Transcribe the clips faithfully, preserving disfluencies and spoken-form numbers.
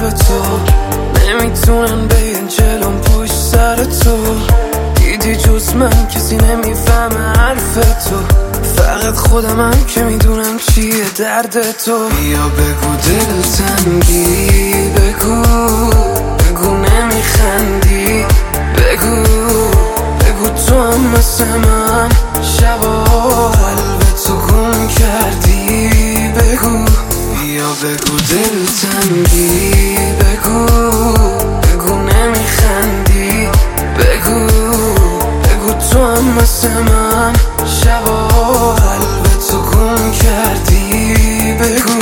قلب تو، نمیتونن بگن جلوم پشت سر تو. دیدی جز من کسی نمیفهمه حرف تو، فقط خودمم که میدونم چیه درد تو. بیا بگو دل تنگی، بگو بگو نمیخندی، بگو بگو تو هم مثل من شبا قلب تو گم کردی، بگو بیا بگو دل تنگی، بگو بگو نمیخندی، بگو بگو تو هم مثل من شبا قلب تو گم کردی، بگو.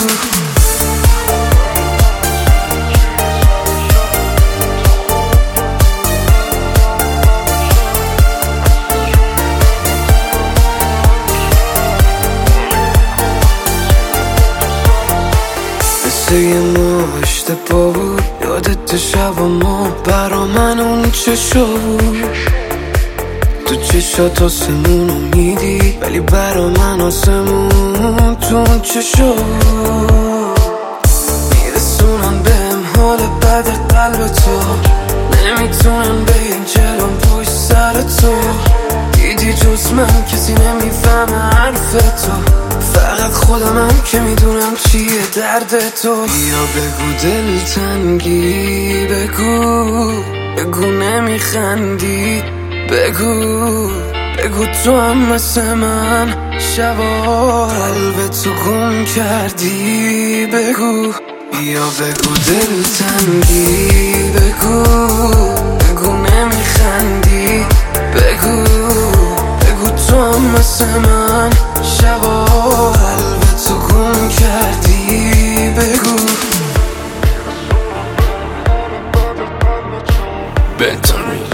مثل یه مشت پا بود، یادت شب ما برا من اون چشا بود. تو چشات آسمون میدی، ولی برا من آسمون تو اون چشا بود. میرسونن بهم حال بد قلب تو، نمیتونن بگن جلوم پشت سر تو. دیدی جز من کسی نمیفهمه حرف تو، فقط خودمم که میدونم چیه درد تو. بیا بگو دل تنگی، بگو بگو نمیخندی، بگو بگو تو هم مثل من شبا قلب تو گم کردی، بگو بیا بگو دل تنگی، بگو بگو نمیخندی، بگو بگو تو هم مثل من شبا قلب تو گم کردی، بگو. بتون